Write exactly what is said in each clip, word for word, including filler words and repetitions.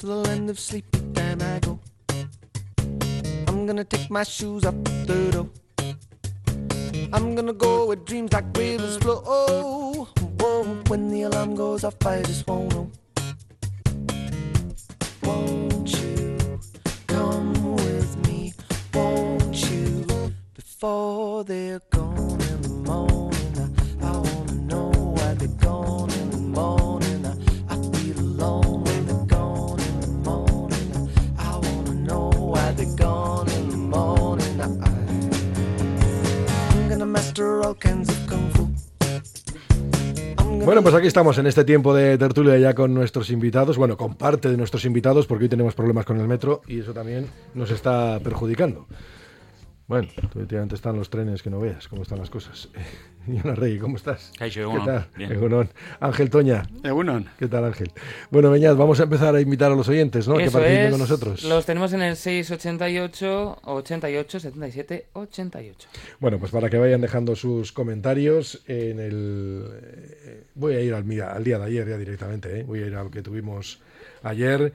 to the land of sleepy time I go. I'm gonna take my shoes off the door. I'm gonna go where dreams like rivers flow. Oh, whoa, when the alarm goes off, I just won't know. Won't you come with me? Won't you? Before they're gone in the morning, I, I wanna know why they're gone in the morning. I, I feel alone when they're gone in the morning. I, I wanna know why they're gone in the morning. I, I'm gonna master all kinds of kung fu. Bueno, pues aquí estamos en este tiempo de tertulia ya con nuestros invitados, bueno, con parte de nuestros invitados, porque hoy tenemos problemas con el metro y eso también nos está perjudicando. Bueno, últimamente están los trenes que no veas cómo están las cosas. Yona Rey, ¿cómo estás? Kaixo, ¿Qué tal? Bien. Egunon. Ángel Toña. Egunon. ¿Qué tal, Ángel? Bueno, Beñat, vamos a empezar a invitar a los oyentes, ¿no? Eso que participen es, con nosotros. Los tenemos en el seis ochenta y ocho, ochenta y ocho, setenta y siete, ochenta y ocho. Bueno, pues para que vayan dejando sus comentarios en el... eh, Voy a ir al, mira, al día de ayer ya directamente, ¿eh? Voy a ir al que tuvimos ayer.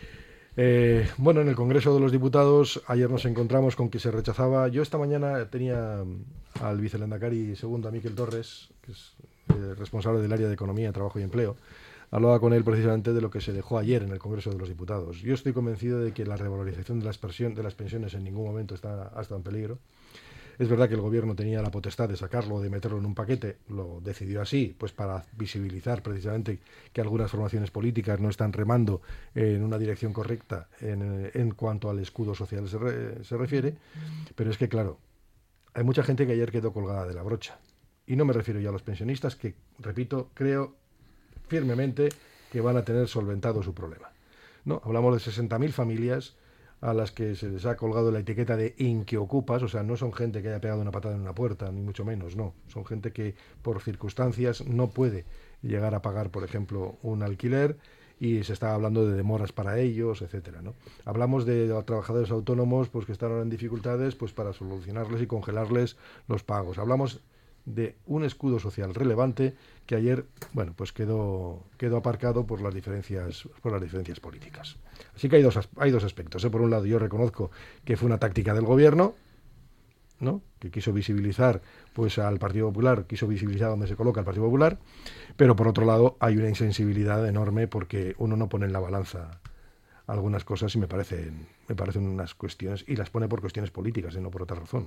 Eh, bueno, en el Congreso de los Diputados ayer nos encontramos con que se rechazaba. Yo esta mañana tenía al vicelendakari segundo, a Miquel Torres, que es eh, responsable del área de Economía, Trabajo y Empleo. Hablaba con él precisamente de lo que se dejó ayer en el Congreso de los Diputados. Yo estoy convencido de que la revalorización de las, persion- de las pensiones en ningún momento está, ha estado en peligro. Es verdad que el gobierno tenía la potestad de sacarlo, de meterlo en un paquete, lo decidió así, pues para visibilizar precisamente que algunas formaciones políticas no están remando en una dirección correcta en, en cuanto al escudo social se, re, se refiere, pero es que claro, hay mucha gente que ayer quedó colgada de la brocha, y no me refiero ya a los pensionistas, que, repito, creo firmemente que van a tener solventado su problema. No, hablamos de sesenta mil familias a las que se les ha colgado la etiqueta de inquiocupas, o sea, no son gente que haya pegado una patada en una puerta, ni mucho menos, no. Son gente que por circunstancias no puede llegar a pagar, por ejemplo, un alquiler y se está hablando de demoras para ellos, etcétera, ¿no? Hablamos de trabajadores autónomos pues que están ahora en dificultades pues para solucionarles y congelarles los pagos. Hablamos de un escudo social relevante que ayer, bueno, pues quedó quedó aparcado por las diferencias por las diferencias políticas. Así que hay dos hay dos aspectos, ¿eh? Por un lado, yo reconozco que fue una táctica del gobierno, ¿no? Que quiso visibilizar pues al Partido Popular, quiso visibilizar donde se coloca el Partido Popular, pero por otro lado hay una insensibilidad enorme porque uno no pone en la balanza algunas cosas y me parecen me parecen unas cuestiones y las pone por cuestiones políticas y no por otra razón.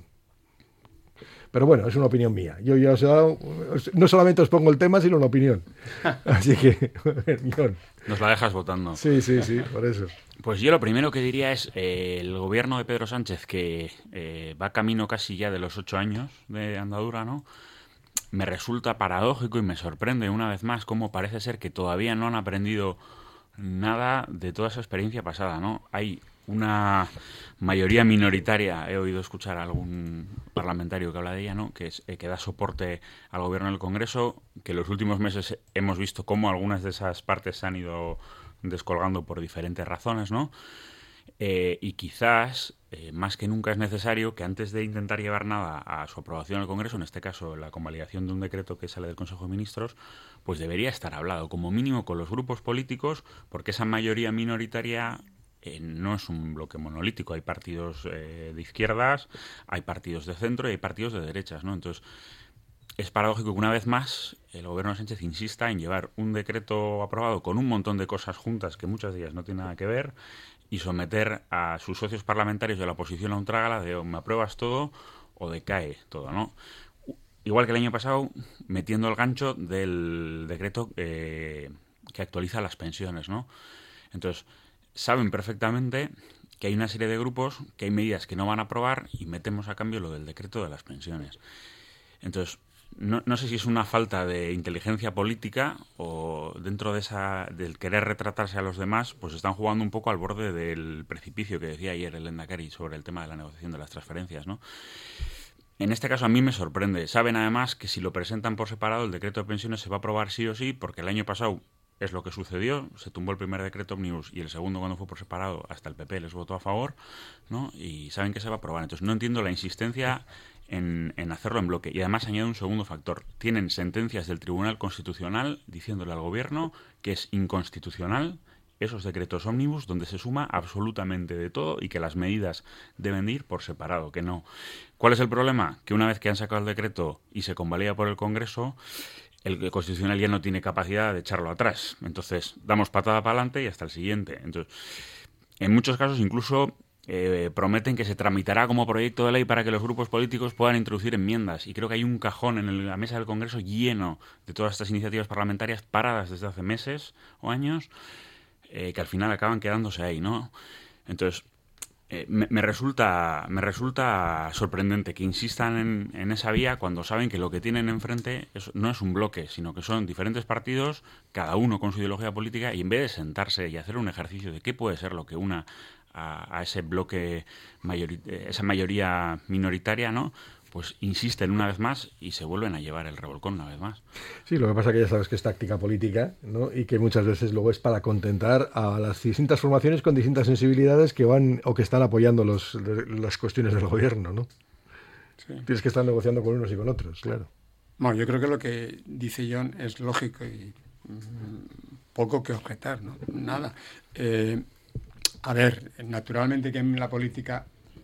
Pero bueno, es una opinión mía. Yo ya os he dado, no solamente os pongo el tema, sino una opinión. Así que, John. Nos la dejas votando. Sí, sí, sí, por eso. Pues yo lo primero que diría es eh, el gobierno de Pedro Sánchez, que eh, va camino casi ya de los ocho años de andadura, ¿no? Me resulta paradójico y me sorprende una vez más cómo parece ser que todavía no han aprendido nada de toda esa experiencia pasada, ¿no? Hay una mayoría minoritaria, he oído escuchar a algún parlamentario que habla de ella, ¿no? Que, es, eh, que da soporte al gobierno del Congreso, que en los últimos meses hemos visto cómo algunas de esas partes se han ido descolgando por diferentes razones, ¿no? Eh, y quizás, eh, más que nunca es necesario que antes de intentar llevar nada a su aprobación en el Congreso, en este caso la convalidación de un decreto que sale del Consejo de Ministros, pues debería estar hablado, como mínimo con los grupos políticos, porque esa mayoría minoritaria eh, no es un bloque monolítico. Hay partidos eh, de izquierdas, hay partidos de centro y hay partidos de derechas, ¿no? Entonces, es paradójico que una vez más el gobierno de Sánchez insista en llevar un decreto aprobado con un montón de cosas juntas que muchas de ellas no tienen nada que ver y someter a sus socios parlamentarios de la oposición a un trágala de o me apruebas todo o decae todo, ¿no? Igual que el año pasado, metiendo el gancho del decreto eh, que actualiza las pensiones, ¿no? Entonces, saben perfectamente que hay una serie de grupos, que hay medidas que no van a aprobar y metemos a cambio lo del decreto de las pensiones. Entonces, no, no sé si es una falta de inteligencia política o dentro de esa del querer retratarse a los demás, pues están jugando un poco al borde del precipicio que decía ayer el Lehendakari sobre el tema de la negociación de las transferencias, ¿no? En este caso a mí me sorprende. Saben además que si lo presentan por separado el decreto de pensiones se va a aprobar sí o sí, porque el año pasado es lo que sucedió, se tumbó el primer decreto Omnibus y el segundo cuando fue por separado hasta el P P les votó a favor, ¿no? Y saben que se va a aprobar. Entonces no entiendo la insistencia en, en hacerlo en bloque. Y además añado un segundo factor. Tienen sentencias del Tribunal Constitucional diciéndole al gobierno que es inconstitucional esos decretos ómnibus donde se suma absolutamente de todo y que las medidas deben ir por separado, que no. ¿Cuál es el problema? Que una vez que han sacado el decreto y se convalida por el Congreso, el Constitucional ya no tiene capacidad de echarlo atrás. Entonces, damos patada para adelante y hasta el siguiente. Entonces, en muchos casos incluso eh, prometen que se tramitará como proyecto de ley para que los grupos políticos puedan introducir enmiendas. Y creo que hay un cajón en el, la mesa del Congreso lleno de todas estas iniciativas parlamentarias paradas desde hace meses o años, eh, que al final acaban quedándose ahí, ¿no? Entonces, eh, me, me resulta me resulta sorprendente que insistan en, en esa vía cuando saben que lo que tienen enfrente es, no es un bloque, sino que son diferentes partidos, cada uno con su ideología política, y en vez de sentarse y hacer un ejercicio de qué puede ser lo que una a, a ese bloque, mayori- esa mayoría minoritaria, ¿no?, pues insisten una vez más y se vuelven a llevar el revolcón una vez más. Sí, lo que pasa es que ya sabes que es táctica política, ¿no? Y que muchas veces luego es para contentar a las distintas formaciones con distintas sensibilidades que van o que están apoyando los, las cuestiones del gobierno, ¿no? Sí. Tienes que estar negociando con unos y con otros, claro. Bueno, yo creo que lo que dice John es lógico y mmm, poco que objetar, ¿no? Nada. Eh, a ver, naturalmente que en la política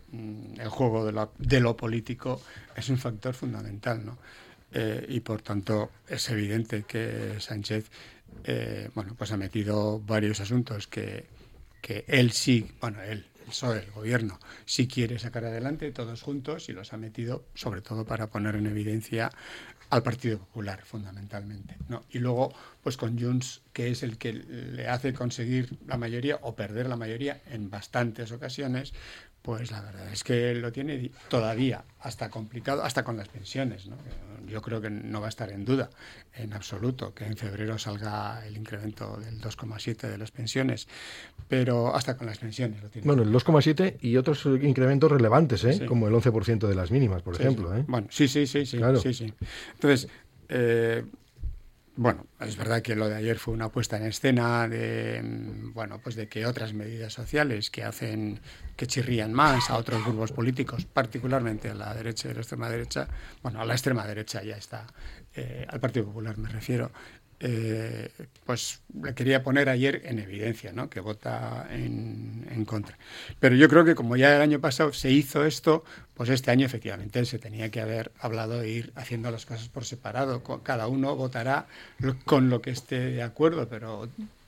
el juego de, la, de lo político es un factor fundamental, ¿no? Eh, y por tanto es evidente que Sánchez eh, bueno, pues ha metido varios asuntos que, que él sí, bueno, él, el P S O E, el gobierno, sí quiere sacar adelante todos juntos, y los ha metido sobre todo para poner en evidencia al Partido Popular, fundamentalmente, ¿no? Y luego, pues con Junts, que es el que le hace conseguir la mayoría o perder la mayoría en bastantes ocasiones, pues la verdad es que lo tiene todavía hasta complicado, hasta con las pensiones, ¿no? Yo creo que no va a estar en duda en absoluto que en febrero salga el incremento del dos coma siete de las pensiones, pero hasta con las pensiones lo tiene. Bueno, el dos coma siete y otros incrementos relevantes, ¿eh? Sí. Como el once por ciento de las mínimas, por sí, ejemplo. Sí. ¿eh? Bueno, sí, sí, sí, sí, claro. sí, sí. Entonces, eh, bueno, es verdad que lo de ayer fue una puesta en escena de, bueno, pues de que otras medidas sociales que hacen, que chirrían más a otros grupos políticos, particularmente a la derecha y a la extrema derecha, bueno, a la extrema derecha ya está, eh, al Partido Popular me refiero, eh, pues le quería poner ayer en evidencia, ¿no?, que vota en, en contra. Pero yo creo que como ya el año pasado se hizo esto, pues este año efectivamente se tenía que haber hablado de ir haciendo las cosas por separado. Cada uno votará con lo que esté de acuerdo, pero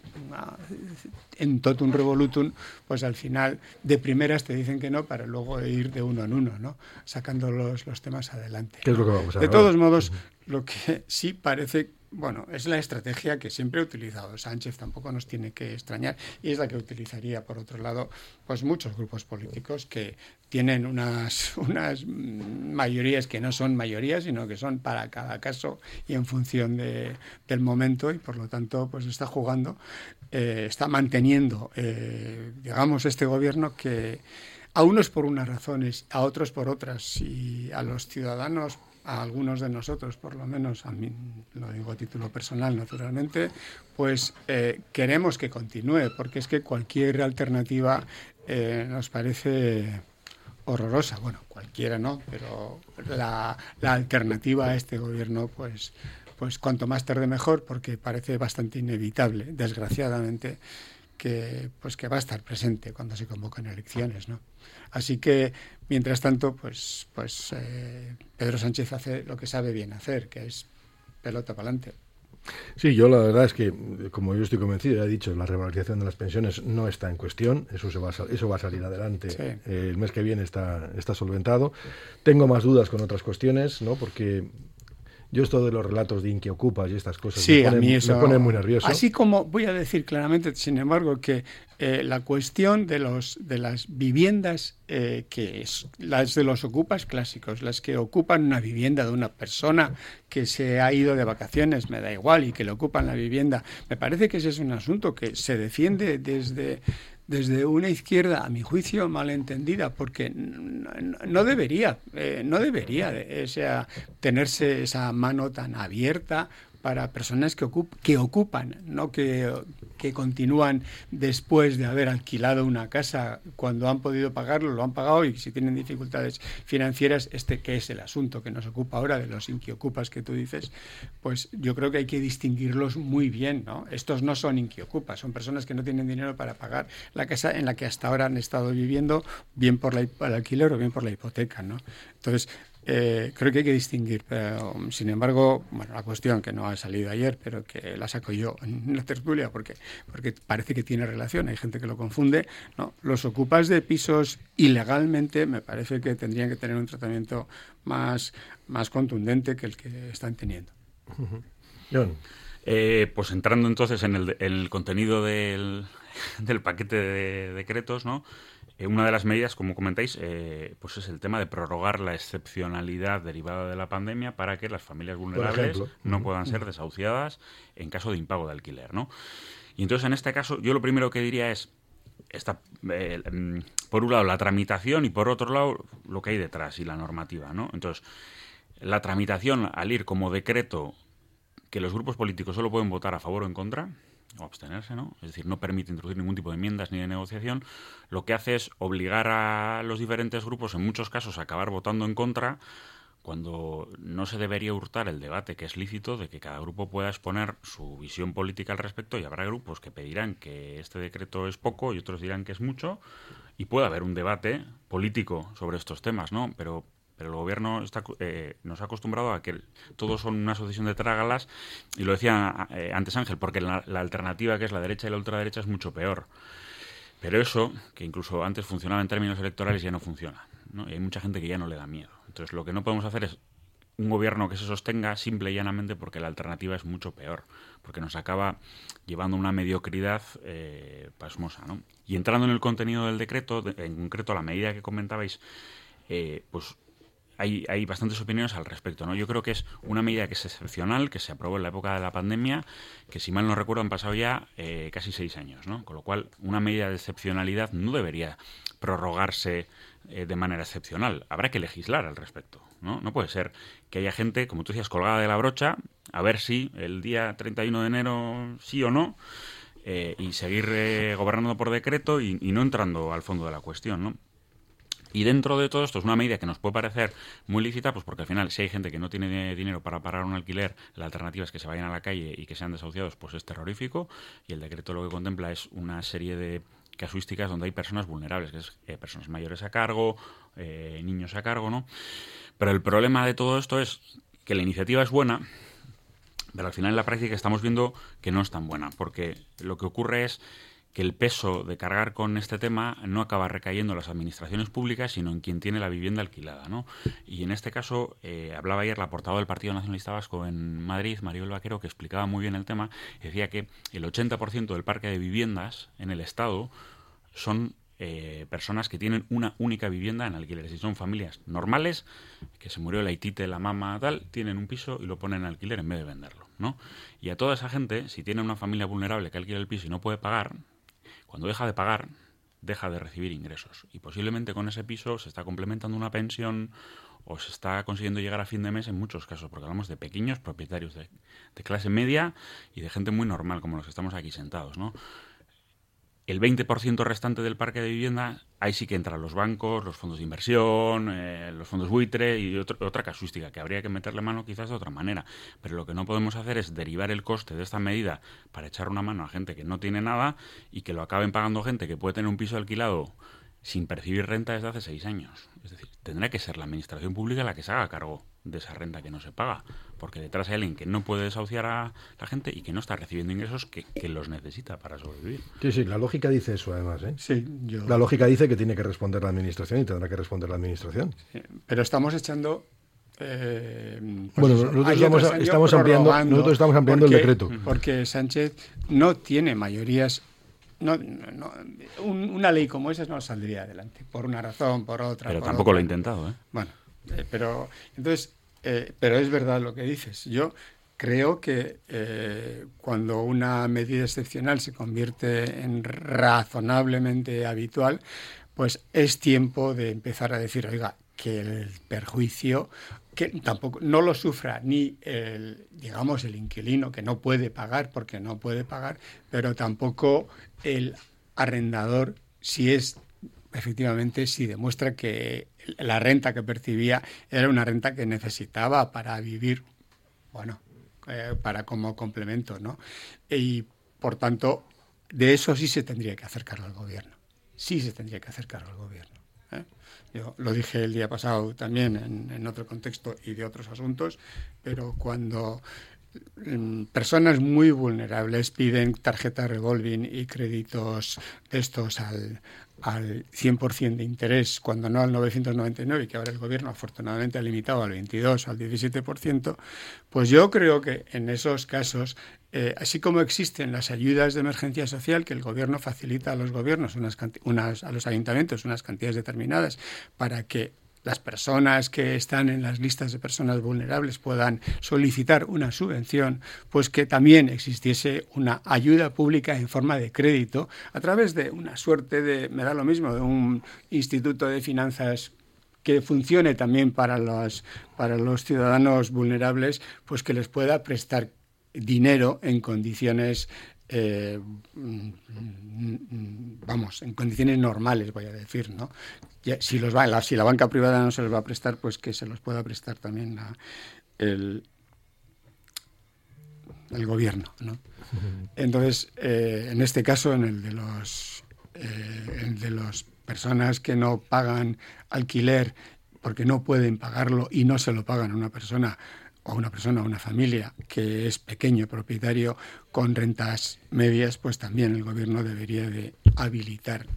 en totum revolutum, pues al final de primeras te dicen que no, para luego ir de uno en uno, ¿no?, sacando los, los temas adelante. ¿Qué es lo que vamos a De ver? todos modos, lo que sí parece, bueno, es la estrategia que siempre ha utilizado Sánchez, tampoco nos tiene que extrañar, y es la que utilizaría, por otro lado, pues muchos grupos políticos que tienen unas, unas mayorías que no son mayorías, sino que son para cada caso y en función de, del momento, y por lo tanto pues está jugando, eh, está manteniendo, eh, digamos, este gobierno que a unos por unas razones, a otros por otras, y a los ciudadanos, a algunos de nosotros, por lo menos, a mí lo digo a título personal, naturalmente, pues eh, queremos que continúe, porque es que cualquier alternativa eh, nos parece horrorosa. Bueno, cualquiera no, pero la, la alternativa a este gobierno, pues, pues cuanto más tarde mejor, porque parece bastante inevitable, desgraciadamente, que pues que va a estar presente cuando se convoquen elecciones, ¿no? Así que, mientras tanto, pues pues eh, Pedro Sánchez hace lo que sabe bien hacer, que es pelota para adelante. Sí, yo la verdad es que, como yo estoy convencido, ya he dicho, la revalorización de las pensiones no está en cuestión, eso se va a, eso va a salir adelante, sí. eh, el mes que viene está, está solventado. Tengo más dudas con otras cuestiones, ¿no?, porque yo esto de los relatos de inquiocupas y estas cosas sí, me, ponen, a mí eso, me ponen muy nervioso. Así como voy a decir claramente, sin embargo, que eh, la cuestión de los de las viviendas, eh, que es las de los ocupas clásicos, las que ocupan una vivienda de una persona que se ha ido de vacaciones, me da igual, y que le ocupan la vivienda, me parece que ese es un asunto que se defiende desde... desde una izquierda, a mi juicio, malentendida, porque no debería, eh, no debería eh, o sea, tenerse esa mano tan abierta para personas que, ocup que ocupan, no que, que continúan después de haber alquilado una casa cuando han podido pagarlo, lo han pagado, y si tienen dificultades financieras, este que es el asunto que nos ocupa ahora de los inquiocupas que tú dices, pues yo creo que hay que distinguirlos muy bien, ¿no? Estos no son inquiocupas, son personas que no tienen dinero para pagar la casa en la que hasta ahora han estado viviendo, bien por la, el alquiler o bien por la hipoteca, ¿no? Entonces, Eh, creo que hay que distinguir, pero sin embargo, bueno, la cuestión que no ha salido ayer, pero que la saco yo en la tertulia porque, porque parece que tiene relación, hay gente que lo confunde, ¿no? Los ocupas de pisos ilegalmente me parece que tendrían que tener un tratamiento más, más contundente que el que están teniendo. Uh-huh. John. Eh, pues entrando entonces en el, en el contenido del, del paquete de decretos, ¿no? Eh, una de las medidas, como comentáis, eh, pues es el tema de prorrogar la excepcionalidad derivada de la pandemia para que las familias vulnerables no puedan ser desahuciadas en caso de impago de alquiler, ¿no? Y entonces, en este caso, yo lo primero que diría es, esta, eh, por un lado, la tramitación y por otro lado, lo que hay detrás y la normativa, ¿no? Entonces, la tramitación, al ir como decreto que los grupos políticos solo pueden votar a favor o en contra, o abstenerse, ¿no? Es decir, no permite introducir ningún tipo de enmiendas ni de negociación, lo que hace es obligar a los diferentes grupos, en muchos casos, a acabar votando en contra, cuando no se debería hurtar el debate, que es lícito, de que cada grupo pueda exponer su visión política al respecto, y habrá grupos que pedirán que este decreto es poco y otros dirán que es mucho, y puede haber un debate político sobre estos temas, ¿no? Pero Pero el gobierno está, eh, nos ha acostumbrado a que todos son una sucesión de trágalas, y lo decía eh, antes Ángel, porque la, la alternativa, que es la derecha y la ultraderecha, es mucho peor. Pero eso, que incluso antes funcionaba en términos electorales, ya no funciona, ¿no? Y hay mucha gente que ya no le da miedo. Entonces, lo que no podemos hacer es un gobierno que se sostenga simple y llanamente porque la alternativa es mucho peor, porque nos acaba llevando a una mediocridad eh, pasmosa, ¿no? Y entrando en el contenido del decreto, de, en concreto la medida que comentabais, eh, pues Hay, hay bastantes opiniones al respecto, ¿no? Yo creo que es una medida que es excepcional, que se aprobó en la época de la pandemia, que si mal no recuerdo han pasado ya eh, casi seis años, ¿no? Con lo cual, una medida de excepcionalidad no debería prorrogarse eh, de manera excepcional. Habrá que legislar al respecto, ¿no? No puede ser que haya gente, como tú decías, colgada de la brocha, a ver si el día treinta y uno de enero sí o no, eh, y seguir eh, gobernando por decreto y, y no entrando al fondo de la cuestión, ¿no? Y dentro de todo esto es una medida que nos puede parecer muy lícita, pues porque al final, si hay gente que no tiene dinero para pagar un alquiler, la alternativa es que se vayan a la calle y que sean desahuciados, pues es terrorífico. Y el decreto lo que contempla es una serie de casuísticas donde hay personas vulnerables, que es eh, personas mayores a cargo, eh, niños a cargo, ¿no? Pero el problema de todo esto es que la iniciativa es buena, pero al final en la práctica estamos viendo que no es tan buena, porque lo que ocurre es que el peso de cargar con este tema no acaba recayendo en las administraciones públicas, sino en quien tiene la vivienda alquilada, ¿no? Y en este caso, eh, hablaba ayer la portavoz del Partido Nacionalista Vasco en Madrid, Maribel Vaquero, que explicaba muy bien el tema, y decía que el ochenta por ciento del parque de viviendas en el Estado son eh, personas que tienen una única vivienda en alquiler. Si son familias normales, que se murió la hitite, la mamá, tal, tienen un piso y lo ponen en alquiler en vez de venderlo, ¿no? Y a toda esa gente, si tiene una familia vulnerable que alquila el piso y no puede pagar, cuando deja de pagar, deja de recibir ingresos. Y posiblemente con ese piso se está complementando una pensión o se está consiguiendo llegar a fin de mes en muchos casos, porque hablamos de pequeños propietarios de, de clase media y de gente muy normal, como los que estamos aquí sentados, ¿no? El veinte por ciento restante del parque de vivienda, ahí sí que entran los bancos, los fondos de inversión, eh, los fondos buitre y otro, otra casuística, que habría que meterle mano quizás de otra manera. Pero lo que no podemos hacer es derivar el coste de esta medida para echar una mano a gente que no tiene nada y que lo acaben pagando gente que puede tener un piso alquilado sin percibir renta desde hace seis años. Es decir, tendrá que ser la administración pública la que se haga cargo de esa renta que no se paga, porque detrás hay alguien que no puede desahuciar a la gente y que no está recibiendo ingresos que, que los necesita para sobrevivir. Sí, sí, la lógica dice eso además, ¿eh? Sí, yo... La lógica dice que tiene que responder la administración y tendrá que responder la administración. Sí, pero estamos echando... Eh, pues bueno, eso, nosotros estamos, estamos ampliando, nosotros estamos ampliando porque, el decreto. Porque Sánchez no tiene mayorías. No, no, un, una ley como esa no saldría adelante, por una razón, por otra. Pero por tampoco otra. lo he intentado, ¿eh? Bueno, eh, pero entonces, eh, pero es verdad lo que dices. Yo creo que eh, cuando una medida excepcional se convierte en razonablemente habitual, pues es tiempo de empezar a decir, oiga, que el perjuicio que tampoco no lo sufra ni el, digamos, el inquilino, que no puede pagar porque no puede pagar, pero tampoco el arrendador, si es efectivamente, si demuestra que la renta que percibía era una renta que necesitaba para vivir, bueno, eh, para como complemento, ¿no? Y por tanto, de eso sí se tendría que hacer cargo al gobierno. Sí se tendría que hacer cargo al gobierno. ¿eh? Yo lo dije el día pasado también en, en otro contexto y de otros asuntos, pero cuando mm, personas muy vulnerables piden tarjeta revolving y créditos de estos al, al cien por ciento de interés, cuando no al novecientos noventa y nueve, y que ahora el gobierno afortunadamente ha limitado al veintidós o al diecisiete por ciento, pues yo creo que en esos casos, eh, así como existen las ayudas de emergencia social que el gobierno facilita a los gobiernos, unas, unas a los ayuntamientos, unas cantidades determinadas para que las personas que están en las listas de personas vulnerables puedan solicitar una subvención, pues que también existiese una ayuda pública en forma de crédito a través de una suerte de, me da lo mismo, de un instituto de finanzas que funcione también para los, para los ciudadanos vulnerables, pues que les pueda prestar dinero en condiciones Eh, vamos, en condiciones normales, voy a decir, ¿no? Ya, si, los va, la, si la banca privada no se los va a prestar, pues que se los pueda prestar también la, el, el gobierno, ¿no? Entonces, eh, en este caso, en el de los eh, el de las personas que no pagan alquiler porque no pueden pagarlo y no se lo pagan a una persona o una persona, una familia que es pequeño propietario con rentas medias, pues también el gobierno debería de habilitar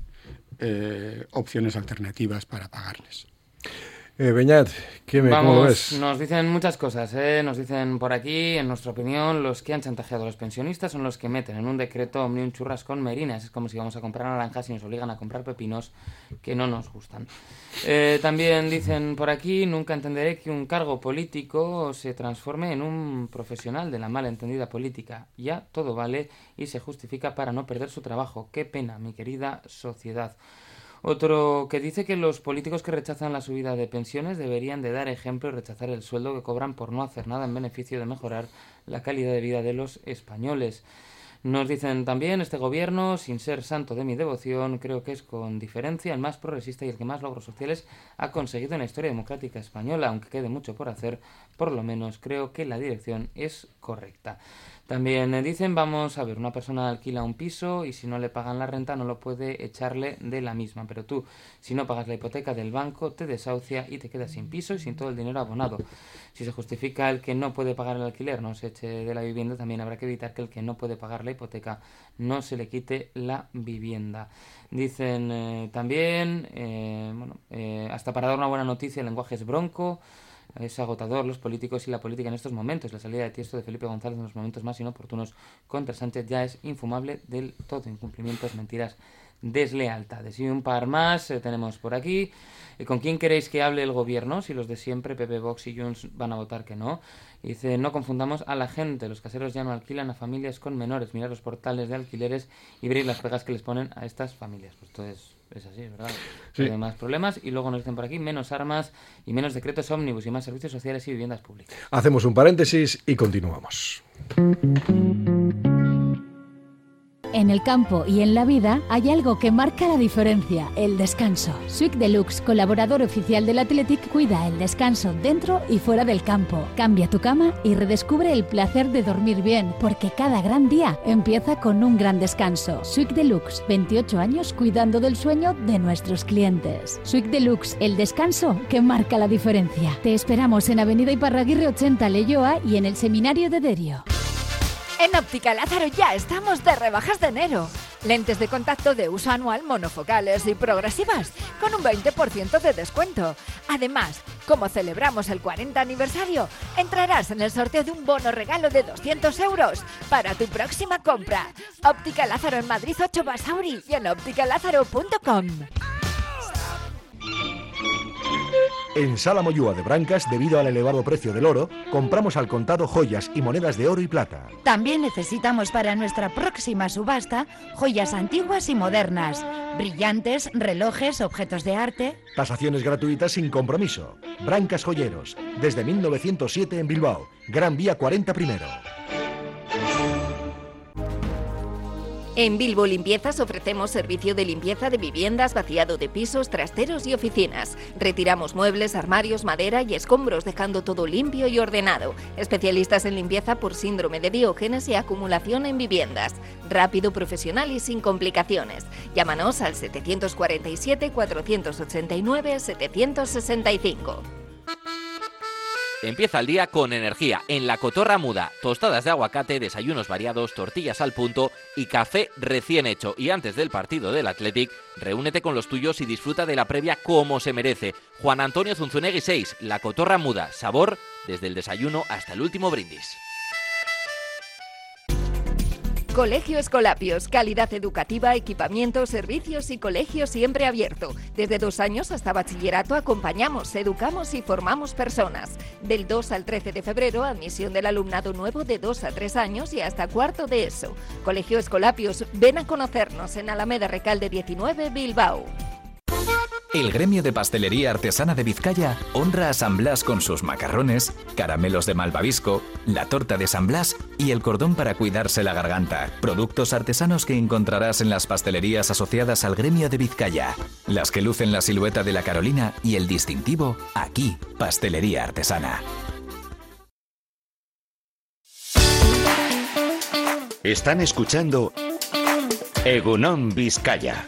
eh, opciones alternativas para pagarles. Eh, Beñat, ¿qué me, Vamos, ¿cómo lo ves? Nos dicen muchas cosas, ¿eh? Nos dicen por aquí, en nuestra opinión, los que han chantajeado a los pensionistas son los que meten en un decreto Omnium churras con merinas. Es como si vamos a comprar naranjas y nos obligan a comprar pepinos que no nos gustan. Eh, también dicen por aquí, nunca entenderé que un cargo político se transforme en un profesional de la malentendida política. Ya todo vale y se justifica para no perder su trabajo. Qué pena, mi querida sociedad. Otro que dice que los políticos que rechazan la subida de pensiones deberían de dar ejemplo y rechazar el sueldo que cobran por no hacer nada en beneficio de mejorar la calidad de vida de los españoles. Nos dicen también, este gobierno, sin ser santo de mi devoción, creo que es con diferencia el más progresista y el que más logros sociales ha conseguido en la historia democrática española, aunque quede mucho por hacer, por lo menos creo que la dirección es correcta. También dicen, vamos a ver, una persona alquila un piso y si no le pagan la renta no lo puede echarle de la misma, pero tú, si no pagas la hipoteca del banco, te desahucia y te quedas sin piso y sin todo el dinero abonado. Si se justifica el que no puede pagar el alquiler, no se eche de la vivienda, también habrá que evitar que el que no puede pagar la hipoteca no se le quite la vivienda. Dicen eh, también, eh, bueno, eh, hasta para dar una buena noticia, el lenguaje es bronco. Es agotador los políticos y la política en estos momentos. La salida de Tiesto de Felipe González en los momentos más inoportunos contra Sánchez ya es infumable del todo. Incumplimientos, mentiras, deslealtades. Y un par más eh, tenemos por aquí. Eh, ¿Con quién queréis que hable el gobierno? Si los de siempre, P P, Vox y Junts, van a votar que no. Y dice, no confundamos a la gente. Los caseros ya no alquilan a familias con menores. Mirad los portales de alquileres y veréis las pegas que les ponen a estas familias. Pues todo es... Es así, ¿verdad? Sí. Hay más problemas y luego nos dicen por aquí menos armas y menos decretos ómnibus y más servicios sociales y viviendas públicas. Hacemos un paréntesis y continuamos. En el campo y en la vida hay algo que marca la diferencia, el descanso. Swick Deluxe, colaborador oficial del Athletic, cuida el descanso dentro y fuera del campo. Cambia tu cama y redescubre el placer de dormir bien, porque cada gran día empieza con un gran descanso. Swick Deluxe, veintiocho años cuidando del sueño de nuestros clientes. Swick Deluxe, el descanso que marca la diferencia. Te esperamos en Avenida Iparraguirre ochenta, Leioa y en el Seminario de Derio. En Óptica Lázaro ya estamos de rebajas de enero. Lentes de contacto de uso anual monofocales y progresivas, con un veinte por ciento de descuento. Además, como celebramos el cuarenta aniversario, entrarás en el sorteo de un bono regalo de doscientos euros para tu próxima compra. Óptica Lázaro en Madrid ocho Basauri y en óptica lázaro punto com. En Sala Moyúa de Brancas, debido al elevado precio del oro, compramos al contado joyas y monedas de oro y plata. También necesitamos para nuestra próxima subasta joyas antiguas y modernas, brillantes, relojes, objetos de arte. Tasaciones gratuitas sin compromiso. Brancas Joyeros, desde mil novecientos siete en Bilbao, Gran Vía cuarenta primero. En Bilbo Limpiezas ofrecemos servicio de limpieza de viviendas, vaciado de pisos, trasteros y oficinas. Retiramos muebles, armarios, madera y escombros, dejando todo limpio y ordenado. Especialistas en limpieza por síndrome de Diógenes y acumulación en viviendas. Rápido, profesional y sin complicaciones. Llámanos al setecientos cuarenta y siete, cuatrocientos ochenta y nueve, setecientos sesenta y cinco. Empieza el día con energía en La Cotorra Muda. Tostadas de aguacate, desayunos variados, tortillas al punto y café recién hecho. Y antes del partido del Athletic, reúnete con los tuyos y disfruta de la previa como se merece. Juan Antonio Zunzunegui seis, La Cotorra Muda. Sabor desde el desayuno hasta el último brindis. Colegio Escolapios, calidad educativa, equipamiento, servicios y colegio siempre abierto. Desde dos años hasta bachillerato acompañamos, educamos y formamos personas. Del dos al trece de febrero, admisión del alumnado nuevo de dos a tres años y hasta cuarto de eso. Colegio Escolapios, ven a conocernos en Alameda Recalde diecinueve, Bilbao. El gremio de pastelería artesana de Vizcaya honra a San Blas con sus macarrones, caramelos de malvavisco, la torta de San Blas y el cordón para cuidarse la garganta. Productos artesanos que encontrarás en las pastelerías asociadas al gremio de Vizcaya. Las que lucen la silueta de la Carolina y el distintivo aquí, Pastelería Artesana. Están escuchando Egunon Vizcaya.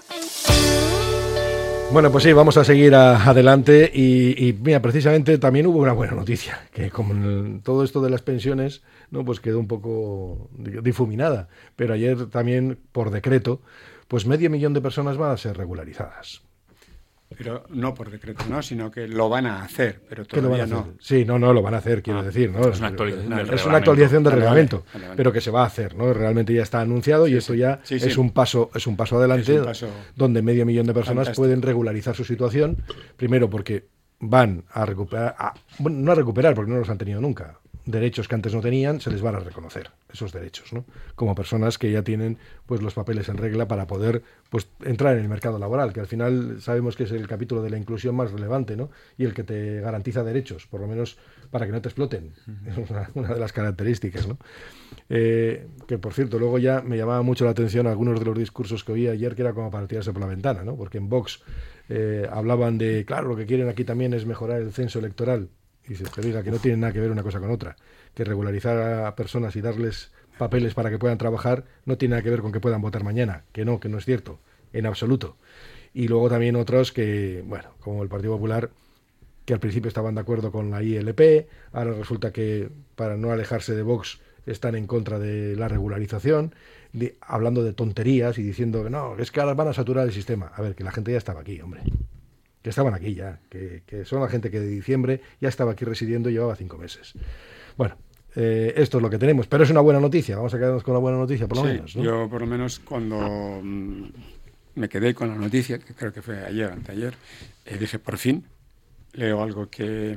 Bueno, pues sí, vamos a seguir a, adelante y, y mira, precisamente también hubo una buena noticia, que como en el, todo esto de las pensiones, no, pues quedó un poco difuminada, pero ayer también, por decreto, pues medio millón de personas van a ser regularizadas. Pero no por decreto, ¿no? Sino que lo van a hacer, pero todavía no. Sí, no, no, lo van a hacer, quiero ah, decir, ¿no? Es una actualización del reglamento. Es una actualización del vale, reglamento, vale, vale. pero que se va a hacer, ¿no? Realmente ya está anunciado sí, y esto sí, ya sí, es sí. un paso, es un paso adelante, un paso donde medio millón de personas fantástico. Pueden regularizar su situación, primero porque van a recuperar, a, bueno, no a recuperar porque no los han tenido nunca, derechos que antes no tenían, se les van a reconocer esos derechos, ¿no? Como personas que ya tienen pues los papeles en regla para poder pues entrar en el mercado laboral, que al final sabemos que es el capítulo de la inclusión más relevante, ¿no? Y el que te garantiza derechos, por lo menos para que no te exploten. Uh-huh. Es una, una de las características, ¿no? Eh, que por cierto, luego ya me llamaba mucho la atención algunos de los discursos que oí ayer, que era como para tirarse por la ventana, ¿no? Porque en Vox eh, hablaban de, claro, lo que quieren aquí también es mejorar el censo electoral. Y se te diga que no tiene nada que ver una cosa con otra, que regularizar a personas y darles papeles para que puedan trabajar no tiene nada que ver con que puedan votar mañana, que no, que no es cierto, en absoluto. Y luego también otros que, bueno, como el Partido Popular, que al principio estaban de acuerdo con la I L P, ahora resulta que para no alejarse de Vox están en contra de la regularización, de, hablando de tonterías y diciendo que no, es que ahora van a saturar el sistema. A ver, que la gente ya estaba aquí, hombre. Que estaban aquí ya, que, que son la gente que de diciembre ya estaba aquí residiendo y llevaba cinco meses. Bueno, eh, esto es lo que tenemos, pero es una buena noticia, vamos a quedarnos con la buena noticia por lo sí, menos, ¿no? Yo por lo menos cuando mm, me quedé con la noticia, que creo que fue ayer, anteayer, eh, dije, por fin, leo algo que...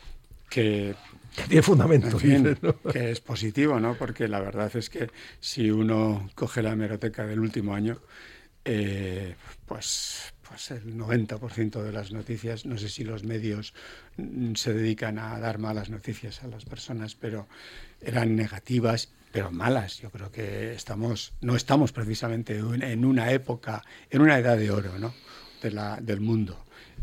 que tiene fundamento, en fin, dices, ¿no? Que es positivo, ¿no? Porque la verdad es que si uno coge la hemeroteca del último año, eh, pues... pues el noventa por ciento de las noticias, no sé si los medios se dedican a dar malas noticias a las personas, pero eran negativas, pero malas. Yo creo que estamos, no estamos precisamente en una época, en una edad de oro, ¿no? de la, del mundo.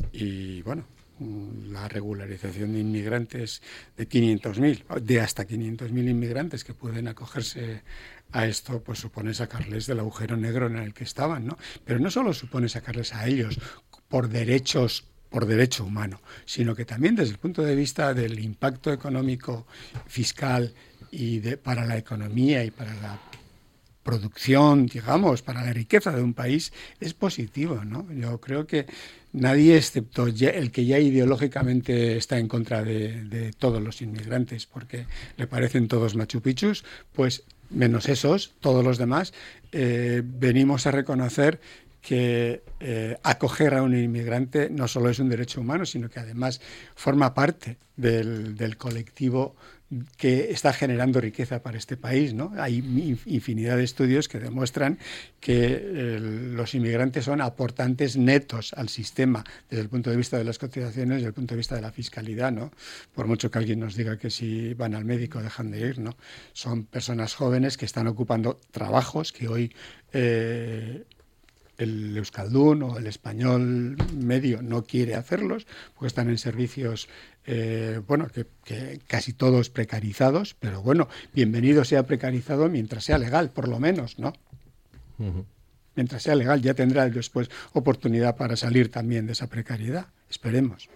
Y bueno, la regularización de inmigrantes de quinientos mil, de hasta quinientos mil inmigrantes que pueden acogerse a esto, pues supone sacarles del agujero negro en el que estaban, ¿no? Pero no solo supone sacarles a ellos por derechos, por derecho humano, sino que también desde el punto de vista del impacto económico, fiscal y de, para la economía y para la producción, digamos, para la riqueza de un país, es positivo, ¿no? Yo creo que nadie, excepto el que ya ideológicamente está en contra de, de todos los inmigrantes, porque le parecen todos Machu Picchus, pues menos esos, todos los demás, eh, venimos a reconocer que eh, acoger a un inmigrante no solo es un derecho humano, sino que además forma parte del, del colectivo que está generando riqueza para este país, ¿no? Hay infinidad de estudios que demuestran que eh, los inmigrantes son aportantes netos al sistema desde el punto de vista de las cotizaciones, desde el punto de vista de la fiscalidad, ¿no? Por mucho que alguien nos diga que si van al médico dejan de ir, ¿no? Son personas jóvenes que están ocupando trabajos que hoy eh, el euskaldún o el español medio no quiere hacerlos porque están en servicios Eh, bueno, que, que casi todos precarizados, pero bueno, bienvenido sea precarizado mientras sea legal, por lo menos, ¿no? Uh-huh. Mientras sea legal, ya tendrá después oportunidad para salir también de esa precariedad, esperemos.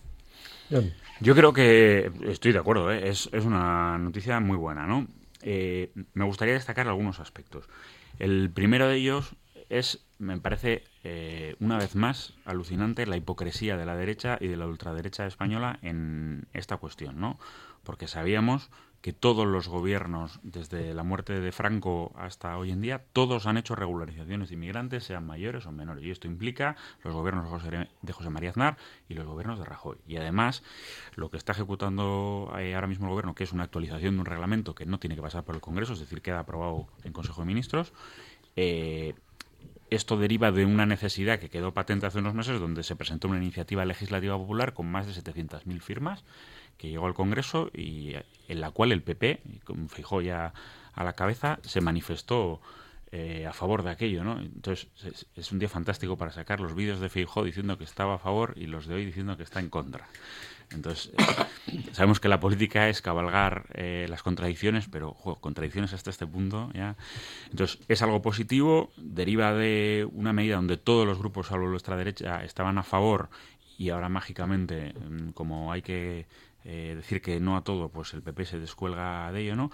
Yo creo que estoy de acuerdo, ¿eh? es, es una noticia muy buena, ¿no? Eh, me gustaría destacar algunos aspectos. El primero de ellos es, me parece, eh, una vez más, alucinante la hipocresía de la derecha y de la ultraderecha española en esta cuestión, ¿no? Porque sabíamos que todos los gobiernos, desde la muerte de Franco hasta hoy en día, todos han hecho regularizaciones de inmigrantes, sean mayores o menores. Y esto implica los gobiernos de José, de José María Aznar y los gobiernos de Rajoy. Y además, lo que está ejecutando eh, ahora mismo el gobierno, que es una actualización de un reglamento que no tiene que pasar por el Congreso, es decir, queda aprobado en Consejo de Ministros, eh, esto deriva de una necesidad que quedó patente hace unos meses, donde se presentó una iniciativa legislativa popular con más de setecientas mil firmas, que llegó al Congreso y en la cual el P P, con Feijóo ya a la cabeza, se manifestó eh, a favor de aquello, ¿no? Entonces es, es un día fantástico para sacar los vídeos de Feijóo diciendo que estaba a favor y los de hoy diciendo que está en contra. Entonces, eh, sabemos que la política es cabalgar eh, las contradicciones, pero jo, contradicciones hasta este punto ya. Entonces, es algo positivo, deriva de una medida donde todos los grupos, salvo nuestra derecha, estaban a favor y ahora mágicamente, como hay que eh, decir que no a todo, pues el P P se descuelga de ello, ¿no?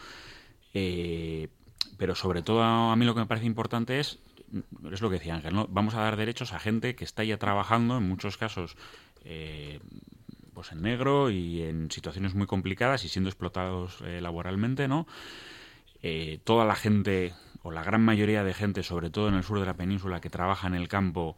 Eh, pero sobre todo a mí lo que me parece importante es, es lo que decía Ángel, ¿no? Vamos a dar derechos a gente que está ya trabajando, en muchos casos, eh, pues en negro y en situaciones muy complicadas y siendo explotados eh, laboralmente, ¿no? Eh, toda la gente, o la gran mayoría de gente, sobre todo en el sur de la península, que trabaja en el campo,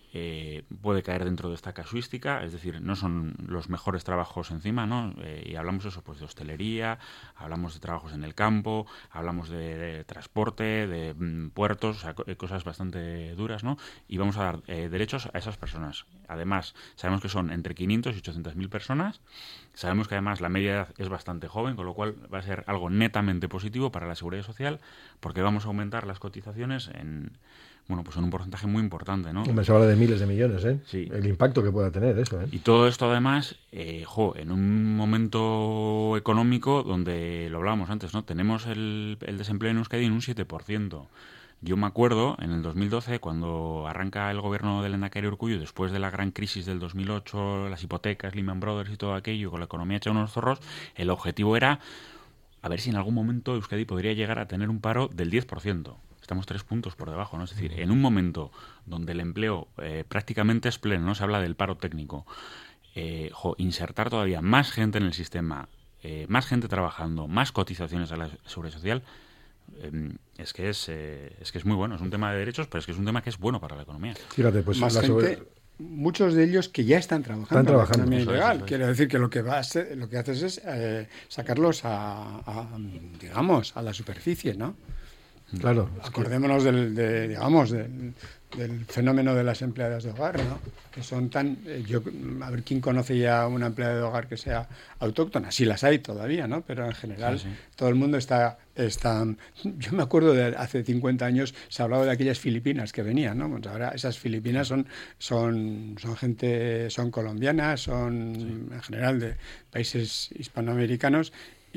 eh, puede caer dentro de esta casuística, es decir, no son los mejores trabajos encima, ¿no? Eh, y hablamos eso, pues de hostelería, hablamos de trabajos en el campo, hablamos de, de transporte, de mm, puertos, o sea, co- cosas bastante duras, ¿no? Y vamos a dar eh, derechos a esas personas. Además, sabemos que son entre quinientas y ochocientas mil personas, sabemos que además la media edad es bastante joven, con lo cual va a ser algo netamente positivo para la seguridad social, porque vamos a aumentar las cotizaciones en... Bueno, pues en un porcentaje muy importante, ¿no? Hombre, se habla de miles de millones, ¿eh? Sí. El impacto que pueda tener eso, ¿eh? Y todo esto, además, eh, jo, en un momento económico donde, lo hablábamos antes, ¿no? Tenemos el, el desempleo en Euskadi en un siete por ciento. Yo me acuerdo, en el dos mil doce, cuando arranca el gobierno del Lehendakari Urkullu, después de la gran crisis del dos mil ocho, las hipotecas, Lehman Brothers y todo aquello, con la economía hecha unos zorros, el objetivo era a ver si en algún momento Euskadi podría llegar a tener un paro del diez por ciento. Estamos tres puntos por debajo, ¿no? Es decir, en un momento donde el empleo eh, prácticamente es pleno, no se habla del paro técnico, eh, jo, insertar todavía más gente en el sistema, eh, más gente trabajando, más cotizaciones a la seguridad social, eh, es que es, eh, es que es muy bueno. Es un tema de derechos, pero es que es un tema que es bueno para la economía. Fíjate, pues más la gente, sobre... muchos de ellos que ya están trabajando, están trabajando en la economía eso ilegal. es, eso es. Quiero decir que lo que va a ser, lo que haces es eh, sacarlos a, a, digamos, a la superficie, ¿no? Claro. Acordémonos del, de, digamos, del, del fenómeno de las empleadas de hogar, ¿no? Que son tan... Eh, yo, a ver, ¿quién conoce ya una empleada de hogar que sea autóctona? Sí las hay todavía, ¿no? Pero en general sí, sí. todo el mundo está, está... Yo me acuerdo de hace cincuenta años se hablaba de aquellas filipinas que venían, ¿no? Pues ahora esas filipinas son, son, son gente... son colombianas, son sí. en general de países hispanoamericanos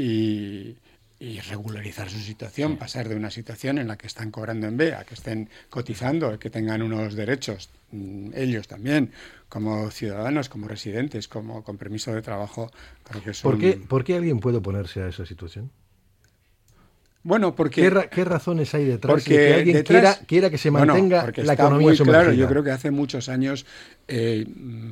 y... y regularizar su situación, sí. pasar de una situación en la que están cobrando en B a que estén cotizando, que tengan unos derechos, ellos también, como ciudadanos, como residentes, como con permiso de trabajo. Creo que es ¿Por, un... qué, ¿Por qué alguien puede oponerse a esa situación? Bueno, porque... ¿Qué, ra ¿Qué razones hay detrás porque de que alguien detrás, quiera, quiera que se mantenga bueno, la está economía muy sumergida? Claro, yo creo que hace muchos años eh,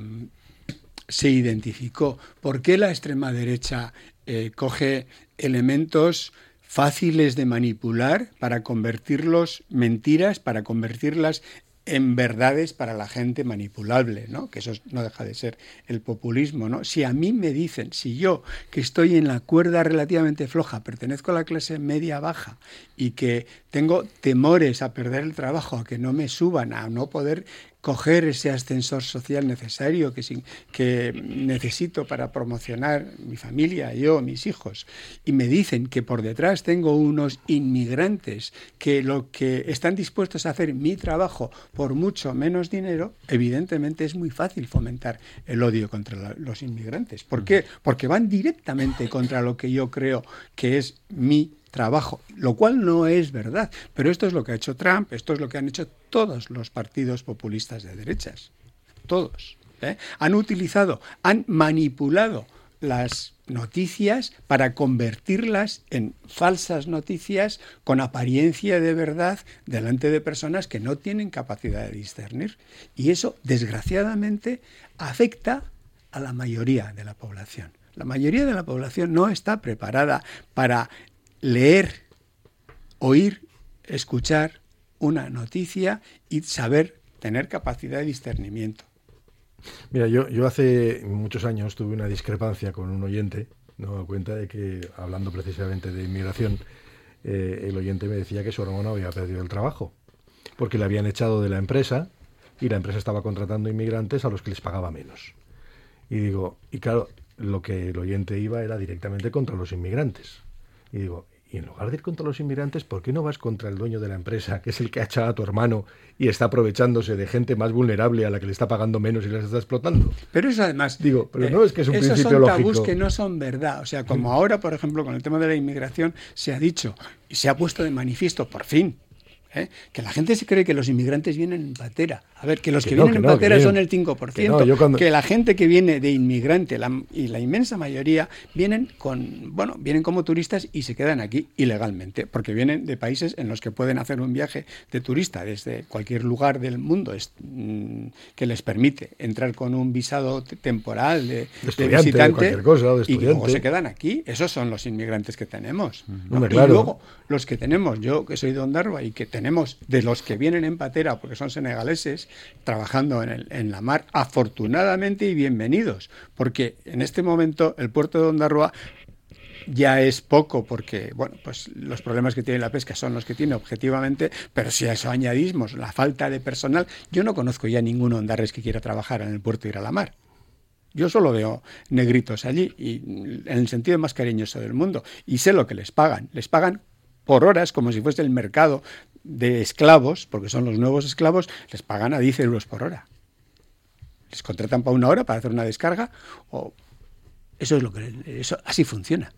se identificó por qué la extrema derecha eh, coge elementos fáciles de manipular para convertirlos mentiras, para convertirlas en verdades para la gente manipulable, ¿no? Que eso no deja de ser el populismo, ¿no? Si a mí me dicen, si yo, que estoy en la cuerda relativamente floja, pertenezco a la clase media-baja y que tengo temores a perder el trabajo, a que no me suban, a no poder coger ese ascensor social necesario que, que necesito para promocionar mi familia, yo, mis hijos, y me dicen que por detrás tengo unos inmigrantes que lo que están dispuestos a hacer mi trabajo por mucho menos dinero, evidentemente es muy fácil fomentar el odio contra la, los inmigrantes. ¿Por qué? Porque van directamente contra lo que yo creo que es mi trabajo, lo cual no es verdad, pero esto es lo que ha hecho Trump, esto es lo que han hecho todos los partidos populistas de derechas, todos, ¿eh? Han utilizado, han manipulado las noticias para convertirlas en falsas noticias con apariencia de verdad delante de personas que no tienen capacidad de discernir, y eso desgraciadamente afecta a la mayoría de la población. La mayoría de la población no está preparada para leer, oír, escuchar una noticia y saber tener capacidad de discernimiento. Mira, yo, yo hace muchos años tuve una discrepancia con un oyente, me doy cuenta de que, hablando precisamente de inmigración, eh, el oyente me decía que su hermano había perdido el trabajo, porque le habían echado de la empresa y la empresa estaba contratando inmigrantes a los que les pagaba menos. Y digo, y claro, lo que el oyente iba era directamente contra los inmigrantes. Y digo, y en lugar de ir contra los inmigrantes, ¿por qué no vas contra el dueño de la empresa, que es el que ha echado a tu hermano y está aprovechándose de gente más vulnerable a la que le está pagando menos y les está explotando? Pero eso además... Digo, pero eh, no es que es un esos principio son lógico. Tabús que no son verdad. O sea, como ahora, por ejemplo, con el tema de la inmigración, se ha dicho y se ha puesto de manifiesto, por fin, ¿eh? que la gente se cree que los inmigrantes vienen en patera. A ver, que los que, que no, vienen que en patera no, son el cinco por ciento. Que, no, cuando... que la gente que viene de inmigrante, la, y la inmensa mayoría, vienen con, bueno, vienen como turistas y se quedan aquí ilegalmente, porque vienen de países en los que pueden hacer un viaje de turista desde cualquier lugar del mundo es, mm, que les permite entrar con un visado temporal de, de, de visitante de cosa, de y luego se quedan aquí. Esos son los inmigrantes que tenemos. ¿no? ¿no? Claro. Y luego los que tenemos, yo que soy de Ondarroa y que tenemos de los que vienen en patera, porque son senegaleses, trabajando en, el, en la mar, afortunadamente y bienvenidos, porque en este momento el puerto de Ondarroa ya es poco, porque bueno, pues los problemas que tiene la pesca son los que tiene objetivamente, pero si a eso añadimos la falta de personal, yo no conozco ya ningún ondarres que quiera trabajar en el puerto y ir a la mar. Yo solo veo negritos allí, y en el sentido más cariñoso del mundo, y sé lo que les pagan. Les pagan por horas, como si fuese el mercado de esclavos, porque son los nuevos esclavos, les pagan a diez euros por hora. Les contratan para una hora para hacer una descarga, o eso es lo que eso así funciona.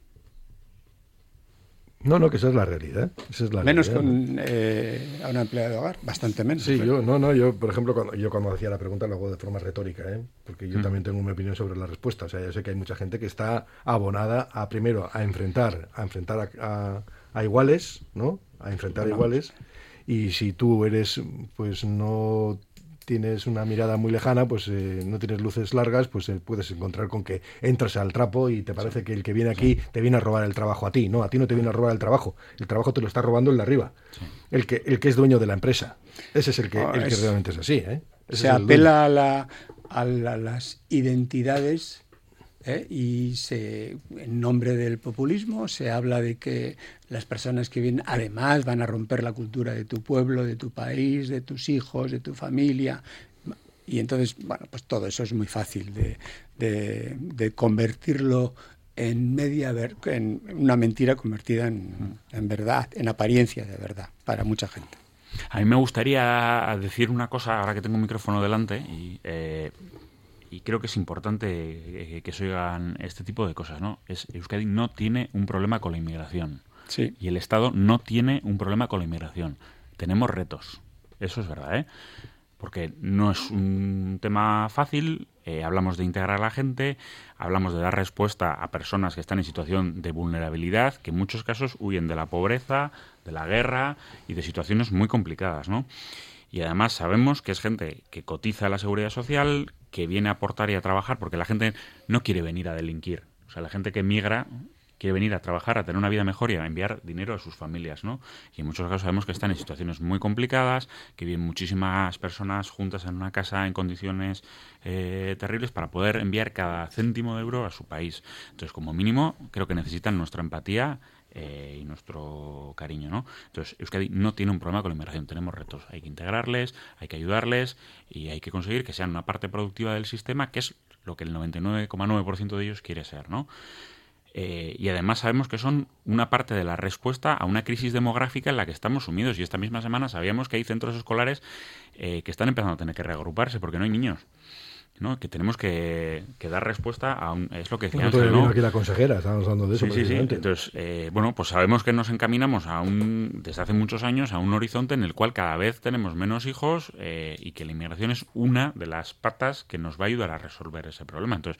No, no, que esa es la realidad. Esa es la menos realidad, con ¿no? eh, a una empleada de hogar, bastante menos. Sí, pero... yo, no, no, yo, por ejemplo, cuando, yo cuando hacía la pregunta lo hago de forma retórica, ¿eh? Porque yo mm. también tengo mi opinión sobre la respuesta. O sea, yo sé que hay mucha gente que está abonada a, primero, a enfrentar, a enfrentar a, a, a iguales, ¿no? A enfrentar bueno, a iguales. Y si tú eres, pues no tienes una mirada muy lejana, pues eh, no tienes luces largas, pues eh, puedes encontrar con que entras al trapo y te parece que el que viene aquí te viene a robar el trabajo a ti. No, a ti no te viene a robar el trabajo. El trabajo te lo está robando el de arriba. Sí. El que el que es dueño de la empresa. Ese es el que, oh, el que es, realmente es así, ¿eh? Ese se apela a, la, a, la, a las identidades, ¿eh? Y se, en nombre del populismo se habla de que las personas que vienen además van a romper la cultura de tu pueblo, de tu país, de tus hijos, de tu familia, y entonces, bueno, pues todo eso es muy fácil de, de, de convertirlo en media ver, en una mentira convertida en, en verdad, en apariencia de verdad para mucha gente. A mí me gustaría decir una cosa ahora que tengo un micrófono delante y eh, y creo que es importante eh, que se oigan este tipo de cosas, ¿no? Es, Euskadi no tiene un problema con la inmigración. Sí. Y el Estado no tiene un problema con la inmigración. Tenemos retos. Eso es verdad, ¿eh? Porque no es un tema fácil. Eh, hablamos de integrar a la gente, hablamos de dar respuesta a personas que están en situación de vulnerabilidad, que en muchos casos huyen de la pobreza, de la guerra y de situaciones muy complicadas, ¿no? Y además sabemos que es gente que cotiza a la seguridad social, que viene a aportar y a trabajar, porque la gente no quiere venir a delinquir. O sea, la gente que migra quiere venir a trabajar, a tener una vida mejor y a enviar dinero a sus familias, ¿no? Y en muchos casos sabemos que están en situaciones muy complicadas, que viven muchísimas personas juntas en una casa en condiciones eh, terribles para poder enviar cada céntimo de euro a su país. Entonces, como mínimo, creo que necesitan nuestra empatía Eh, y nuestro cariño, ¿no? Entonces, Euskadi no tiene un problema con la inmigración, tenemos retos, hay que integrarles, hay que ayudarles y hay que conseguir que sean una parte productiva del sistema, que es lo que el noventa y nueve coma nueve por ciento de ellos quiere ser, ¿no? Eh, y además sabemos que son una parte de la respuesta a una crisis demográfica en la que estamos sumidos, y esta misma semana sabíamos que hay centros escolares eh, que están empezando a tener que reagruparse porque no hay niños, ¿no? Que tenemos que, que dar respuesta a un... Es lo que decía Nosotros Ángel, ¿no? aquí la consejera, estábamos hablando de eso. Sí, sí, sí. Entonces, eh, bueno, pues sabemos que nos encaminamos a un, desde hace muchos años a un horizonte en el cual cada vez tenemos menos hijos eh, y que la inmigración es una de las patas que nos va a ayudar a resolver ese problema. Entonces,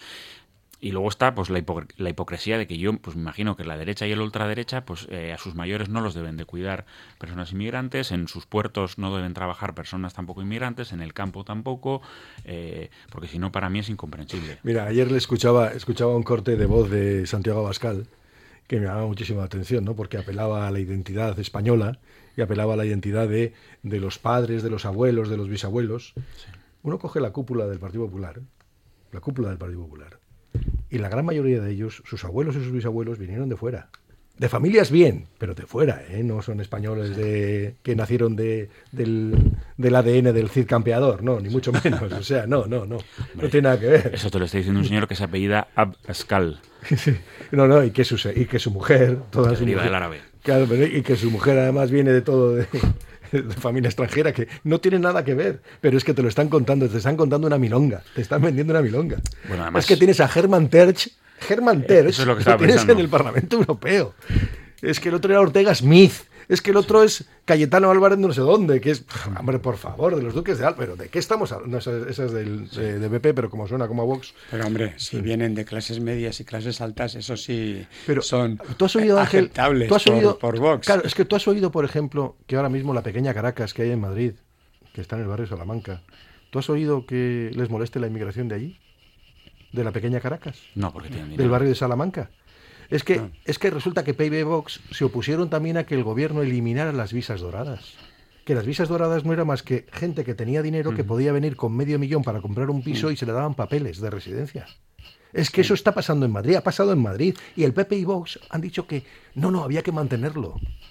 y luego está pues la, hipocr- la hipocresía de que yo pues me imagino que la derecha y la ultraderecha pues eh, a sus mayores no los deben de cuidar personas inmigrantes, en sus puertos no deben trabajar personas tampoco inmigrantes, en el campo tampoco, eh, porque si no para mí es incomprensible. Mira, ayer le escuchaba, escuchaba un corte de voz de Santiago Abascal que me llamaba muchísimo la atención, ¿no? Porque apelaba a la identidad española y apelaba a la identidad de, de los padres, de los abuelos, de los bisabuelos. Sí. Uno coge la cúpula del Partido Popular, la cúpula del Partido Popular, y la gran mayoría de ellos, sus abuelos y sus bisabuelos, vinieron de fuera. De familias bien, pero de fuera, ¿eh? No son españoles de que nacieron de, del, del A D N del Cid Campeador, no, ni mucho menos. O sea, no, no, no. Hombre, no tiene nada que ver. Eso te lo está diciendo un señor que se apellida Abascal. Sí. No, no, y que su, y que su mujer... Toda que su deriva mujer, del árabe. Claro, pero, y que su mujer además viene de todo... De, de familia extranjera, que no tiene nada que ver, pero es que te lo están contando, te están contando una milonga, te están vendiendo una milonga. Bueno, además, es que tienes a Hermann Terch, Hermann Terch, eso es lo que, lo tienes pensando. en el Parlamento Europeo. Es que el otro era Ortega Smith, es que el otro es Cayetano Álvarez no sé dónde, que es, hombre, por favor, de los duques de Alba, pero ¿de qué estamos hablando? No, esa, esa es del, de, de B P, pero como suena como a Vox. Pero hombre, si vienen de clases medias y clases altas, eso sí pero, son ¿tú has oído, Ángel, aceptables ¿tú has oído, por, por Vox. Claro, es que tú has oído, por ejemplo, que ahora mismo la pequeña Caracas que hay en Madrid, que está en el barrio Salamanca, ¿tú has oído que les moleste la inmigración de allí? ¿De la pequeña Caracas? No, porque tienen dinero. ¿Del barrio de Salamanca? Es que, no. es que resulta que P I B y Vox se opusieron también a que el gobierno eliminara las visas doradas. Que las visas doradas no era más que gente que tenía dinero que podía venir con medio millón para comprar un piso y se le daban papeles de residencia. Es que eso está pasando en Madrid, ha pasado en Madrid. Y el P P y Vox han dicho que no, no, había que mantenerlo.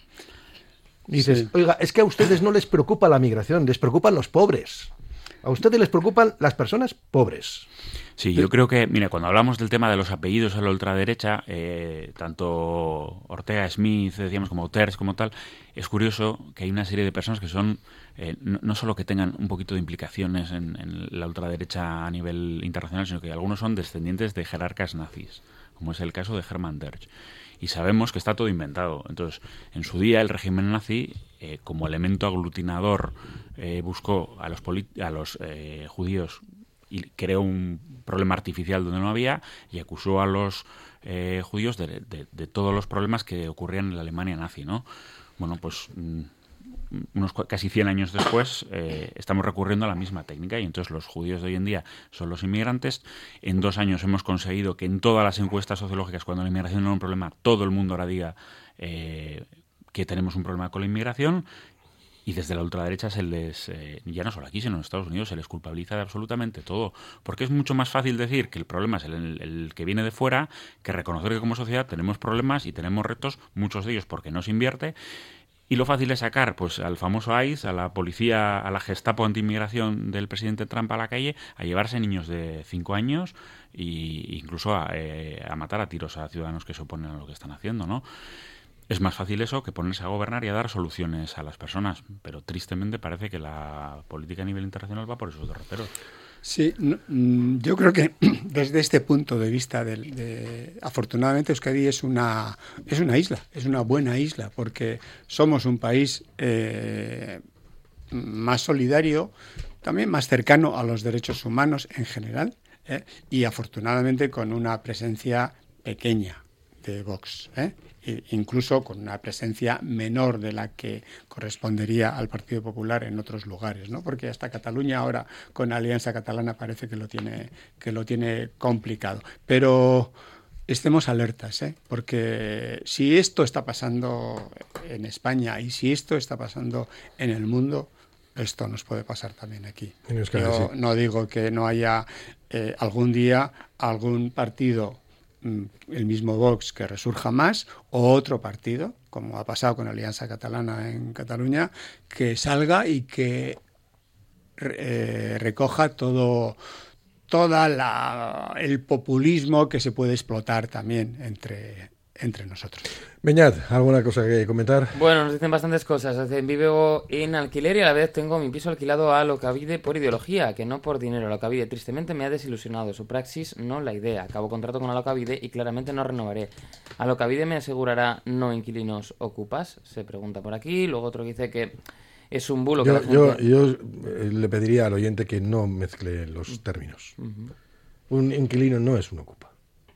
Y dices, sí. Oiga, es que a ustedes no les preocupa la migración, les preocupan los pobres. A ustedes les preocupan las personas pobres. Sí, yo creo que, mira, cuando hablamos del tema de los apellidos a la ultraderecha, eh, tanto Ortega Smith, decíamos, como Terç, como tal, es curioso que hay una serie de personas que son, eh, no, no solo que tengan un poquito de implicaciones en, en la ultraderecha a nivel internacional, sino que algunos son descendientes de jerarcas nazis, como es el caso de Hermann Terç. Y sabemos que está todo inventado. Entonces, en su día, el régimen nazi, eh, como elemento aglutinador, eh, buscó a los, polit- a los eh, judíos y creó un problema artificial donde no había y acusó a los eh, judíos de, de, de todos los problemas que ocurrían en la Alemania nazi, ¿no? Bueno, pues mm, unos casi cien años después eh, estamos recurriendo a la misma técnica y entonces los judíos de hoy en día son los inmigrantes. En dos años hemos conseguido que en todas las encuestas sociológicas, cuando la inmigración no era un problema, todo el mundo ahora diga eh, que tenemos un problema con la inmigración. Y desde la ultraderecha se les, eh, ya no solo aquí, sino en Estados Unidos, se les culpabiliza de absolutamente todo. Porque es mucho más fácil decir que el problema es el, el, el que viene de fuera, que reconocer que como sociedad tenemos problemas y tenemos retos, muchos de ellos porque no se invierte. Y lo fácil es sacar pues al famoso ICE, a la policía, a la Gestapo anti-inmigración del presidente Trump a la calle, a llevarse niños de cinco años e incluso a, eh, a matar a tiros a ciudadanos que se oponen a lo que están haciendo, ¿no? Es más fácil eso que ponerse a gobernar y a dar soluciones a las personas, pero tristemente parece que la política a nivel internacional va por esos derroteros. Sí, no, yo creo que desde este punto de vista, de, de, afortunadamente Euskadi es una, es una isla, es una buena isla, porque somos un país eh, más solidario, también más cercano a los derechos humanos en general, eh, y afortunadamente con una presencia pequeña de Vox, ¿eh? incluso con una presencia menor de la que correspondería al Partido Popular en otros lugares, ¿no? Porque hasta Cataluña ahora con Alianza Catalana parece que lo tiene que lo tiene complicado. Pero estemos alertas, ¿eh? Porque si esto está pasando en España y si esto está pasando en el mundo, esto nos puede pasar también aquí. Yo no digo que no haya eh, algún día algún partido, el mismo Vox, que resurja más, o otro partido, como ha pasado con Alianza Catalana en Cataluña, que salga y que eh, recoja todo toda la el populismo que se puede explotar también entre, entre nosotros. Beñat, ¿alguna cosa que comentar? Bueno, nos dicen bastantes cosas. Dicen, vivo en alquiler y a la vez tengo mi piso alquilado a Alokabide por ideología, que no por dinero. Alokabide tristemente me ha desilusionado. Su praxis, no la idea. Acabo contrato con Alokabide y claramente no renovaré. Alokabide me asegurará no inquilinos ocupas, se pregunta por aquí. Luego otro que dice que es un bulo que yo, la gente... yo, yo le pediría al oyente que no mezcle los términos. Uh-huh. Un inquilino no es un ocupa.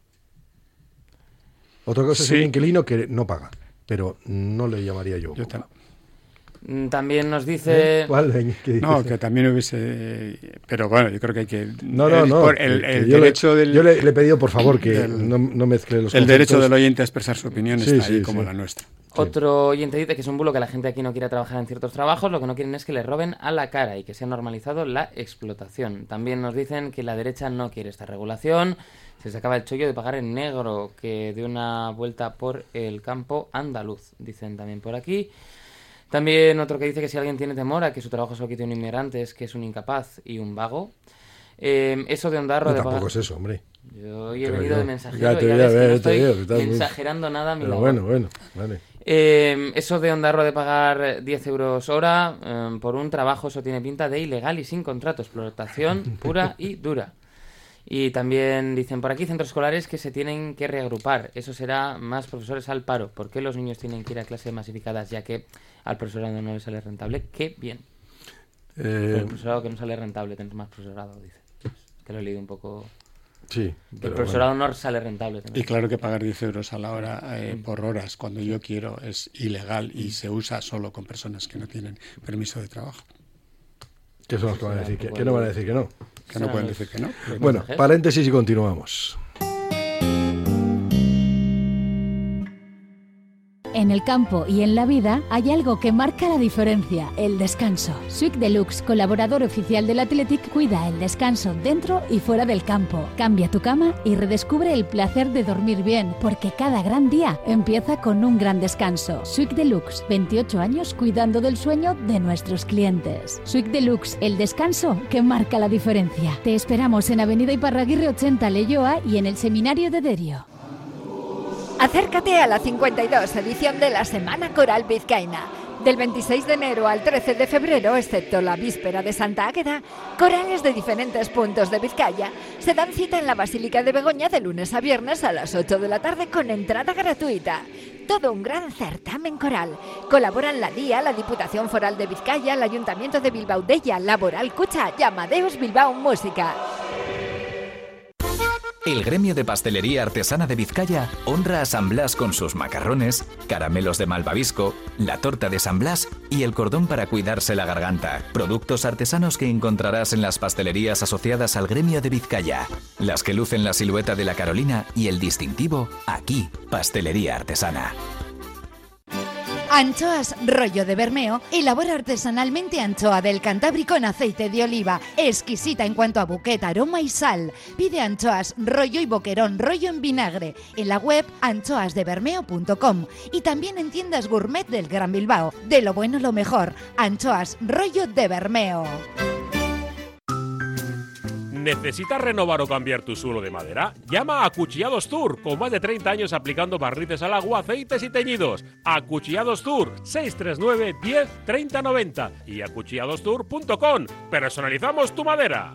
Otra cosa sí. Es un inquilino que no paga, pero no le llamaría yo ocupa. Yo también nos dice... ¿Eh? ¿Cuál? ¿Qué dice? No, que también hubiese... Pero bueno, yo creo que hay que... No, no, no. El, el, el yo derecho le, del... Yo le, le he pedido, por favor, que del, no, no mezcle los El conceptos. derecho del oyente a expresar su opinión sí, está sí, ahí como sí. la nuestra. Otro oyente dice que es un bulo que la gente aquí no quiera trabajar en ciertos trabajos, lo que no quieren es que le roben a la cara y que se ha normalizado la explotación. También nos dicen que la derecha no quiere esta regulación, se sacaba el chollo de pagar en negro, que de una vuelta por el campo andaluz, dicen también por aquí. También otro que dice que si alguien tiene temor a que su trabajo se lo quite un inmigrante es que es un incapaz y un vago. Eh, eso de Ondarro no, de tampoco pagar... es eso, hombre. Yo hoy he Pero venido yo, de mensajero ya te y ya voy a ves que ver, no estoy te digo, mensajerando muy... nada a mi Pero labor. bueno, bueno, vale. Eh, eso de Ondarro de pagar diez euros hora eh, por un trabajo, eso tiene pinta de ilegal y sin contrato, explotación pura y dura. Y también dicen por aquí centros escolares que se tienen que reagrupar, eso será más profesores al paro. ¿Por qué los niños tienen que ir a clases masificadas ya que al profesorado no les sale rentable? ¡Qué bien! Eh... El profesorado que no sale rentable, tenés más profesorado, dice. Que lo he leído un poco... Sí, el profesorado bueno. no sale rentable. Y claro que pagar diez euros a la hora eh, mm. por horas cuando yo quiero es ilegal y se usa solo con personas que no tienen permiso de trabajo. ¿Qué son los que van a decir? ¿Qué, ¿Qué no van a decir que no? Que no pueden decir que no. Bueno, paréntesis y continuamos. En el campo y en la vida hay algo que marca la diferencia, el descanso. Swick Deluxe, colaborador oficial del Athletic, cuida el descanso dentro y fuera del campo. Cambia tu cama y redescubre el placer de dormir bien, porque cada gran día empieza con un gran descanso. Swick Deluxe, veintiocho años cuidando del sueño de nuestros clientes. Swick Deluxe, el descanso que marca la diferencia. Te esperamos en Avenida Iparraguirre ochenta, Leioa, y en el Seminario de Derio. Acércate a la cincuenta y dos edición de la Semana Coral Vizcaína. Del veintiséis de enero al trece de febrero, excepto la víspera de Santa Águeda, corales de diferentes puntos de Vizcaya se dan cita en la Basílica de Begoña de lunes a viernes a las ocho de la tarde con entrada gratuita. Todo un gran certamen coral. Colaboran la D I A, la Diputación Foral de Vizcaya, el Ayuntamiento de Bilbao Deia, Laboral Cucha y Amadeus Bilbao Música. El gremio de pastelería artesana de Vizcaya honra a San Blas con sus macarrones, caramelos de malvavisco, la torta de San Blas y el cordón para cuidarse la garganta. Productos artesanos que encontrarás en las pastelerías asociadas al gremio de Vizcaya. Las que lucen la silueta de la Carolina y el distintivo, aquí, Pastelería Artesana. Anchoas Rollo de Bermeo elabora artesanalmente anchoa del Cantábrico en aceite de oliva, exquisita en cuanto a buquet, aroma y sal. Pide anchoas rollo y boquerón rollo en vinagre en la web anchoas de bermeo punto com y también en tiendas gourmet del Gran Bilbao. De lo bueno lo mejor, anchoas Rollo de Bermeo. ¿Necesitas renovar o cambiar tu suelo de madera? Llama a Acuchillados Tour, con más de treinta años aplicando barnices al agua, aceites y teñidos. Acuchillados Tour, seis tres nueve, diez, treinta, noventa y acuchillados tour punto com. Personalizamos tu madera.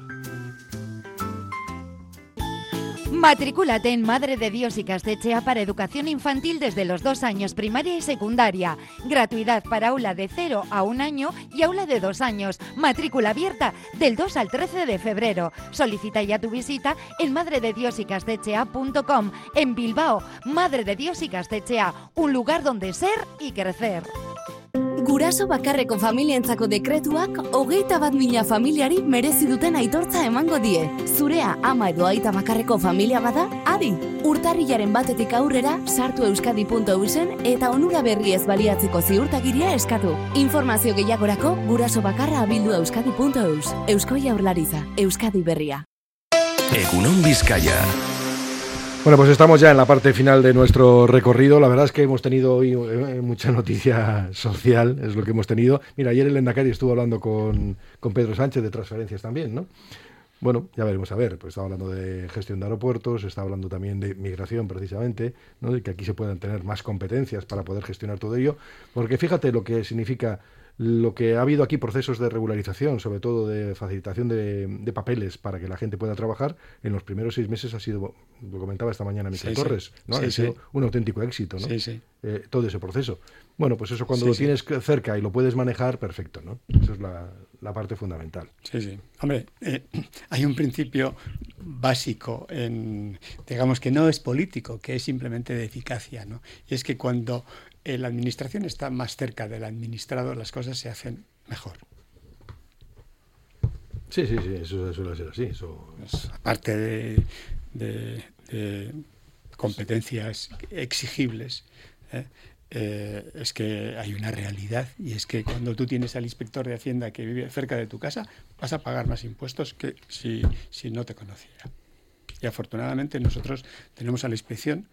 Matricúlate en Madre de Dios Ikastetxea para educación infantil desde los dos años, primaria y secundaria. Gratuidad para aula de cero a un año y aula de dos años. Matrícula abierta del dos al trece de febrero. Solicita ya tu visita en madre de dios ikastetxea punto com. En Bilbao, Madre de Dios Ikastetxea, un lugar donde ser y crecer. Guraso bakarreko familientzako dekretuak hogeita bat mila familiari merezi duten aitortza emango die. Zurea ama edo aita bakarreko familia bada, Adi, urtarrilaren batetik aurrera sartu euskadi puntu eusen eta onura berriez baliatzeko ziurtagiria eskatu. Informazio gehiagorako guraso bakarra abildu euskadi puntu eus. Eusko Jaurlaritza, Euskadi Berria. Egunon Vizcaya. Bueno, pues estamos ya en la parte final de nuestro recorrido. La verdad es que hemos tenido hoy eh, mucha noticia social, es lo que hemos tenido. Mira, ayer el Lehendakari estuvo hablando con, con Pedro Sánchez de transferencias también, ¿no? Bueno, ya veremos a ver, pues estaba hablando de gestión de aeropuertos, está hablando también de migración precisamente, ¿no? De que aquí se puedan tener más competencias para poder gestionar todo ello, porque fíjate lo que significa lo que ha habido aquí, procesos de regularización, sobre todo de facilitación de, de papeles para que la gente pueda trabajar, en los primeros seis meses ha sido, lo comentaba esta mañana Miquel sí, Torres, ¿no? Sí, ha sido sí. un auténtico éxito, ¿no? Sí, sí. Eh, todo ese proceso. Bueno, pues eso cuando sí, lo sí. tienes cerca y lo puedes manejar, perfecto, ¿no? Esa es la, la parte fundamental. Sí, sí. Hombre, eh, hay un principio básico, en, digamos que no es político, que es simplemente de eficacia, ¿no? Y es que cuando eh, la administración está más cerca del administrado, las cosas se hacen mejor. Sí, sí, sí, eso suele ser así. Eso... Pues, aparte de, de, de competencias exigibles, ¿eh? Eh, es que hay una realidad, y es que cuando tú tienes al inspector de Hacienda que vive cerca de tu casa, vas a pagar más impuestos que si, si no te conociera. Y afortunadamente nosotros tenemos a la inspección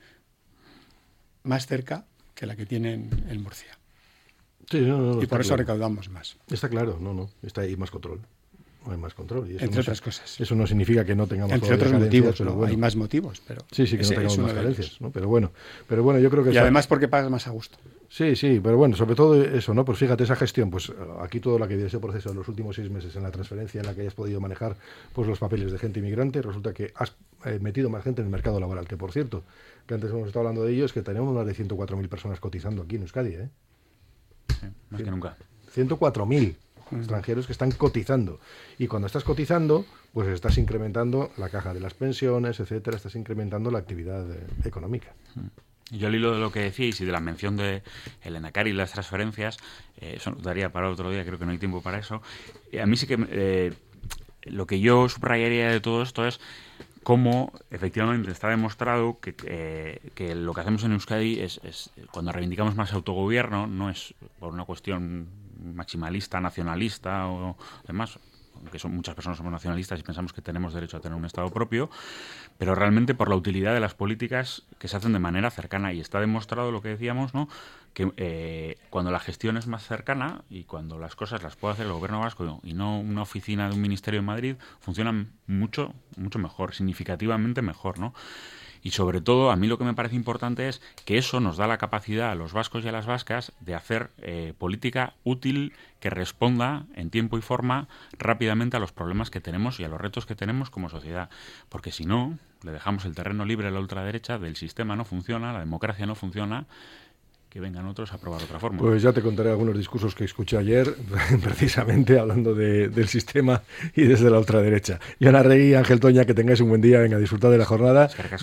más cerca que la que tienen en Murcia. Sí, no, no, no, y por eso claro. recaudamos más. Está claro, no, no, está ahí más control. No hay más control. Y eso Entre no otras se, cosas. Eso no significa que no tengamos Entre otros motivos, pero no, bueno. hay más motivos, pero sí, sí que ese, no tengamos más carencias, ellos. ¿no? Pero bueno, pero bueno, yo creo que y esa... además porque pagas más a gusto. Sí, sí, pero bueno, sobre todo eso, ¿no? Pues fíjate, esa gestión, pues aquí todo lo que viene ese proceso en los últimos seis meses en la transferencia en la que hayas podido manejar pues los papeles de gente inmigrante, resulta que has eh, metido más gente en el mercado laboral, que por cierto, que antes hemos estado hablando de ello, es que tenemos más de ciento cuatro mil personas cotizando aquí en Euskadi, ¿eh? Sí, más sí. que nunca. ciento cuatro mil extranjeros que están cotizando. Y cuando estás cotizando, pues estás incrementando la caja de las pensiones, etcétera, estás incrementando la actividad eh, económica. Yo al hilo de lo que decíais y de la mención de el Lehendakari y las transferencias, eh, eso nos daría para otro día, creo que no hay tiempo para eso. Eh, a mí sí que eh, lo que yo subrayaría de todo esto es cómo efectivamente está demostrado que, eh, que lo que hacemos en Euskadi es, es cuando reivindicamos más autogobierno, no es por una cuestión maximalista, nacionalista o demás, aunque son, muchas personas somos nacionalistas y pensamos que tenemos derecho a tener un Estado propio, pero realmente por la utilidad de las políticas que se hacen de manera cercana. Y está demostrado lo que decíamos, ¿no? Que eh, cuando la gestión es más cercana y cuando las cosas las puede hacer el gobierno vasco y no una oficina de un ministerio en Madrid, funcionan mucho, mucho mejor, significativamente mejor, ¿no? Y sobre todo, a mí lo que me parece importante es que eso nos da la capacidad a los vascos y a las vascas de hacer eh, política útil que responda en tiempo y forma rápidamente a los problemas que tenemos y a los retos que tenemos como sociedad. Porque si no, le dejamos el terreno libre a la ultraderecha, del sistema no funciona, la democracia no funciona, que vengan otros a probar otra forma. Pues ya te contaré algunos discursos que escuché ayer, precisamente hablando de, del sistema y desde la ultraderecha. Jon Arregui, Ángel Toña, que tengáis un buen día, venga, disfrutad de la jornada.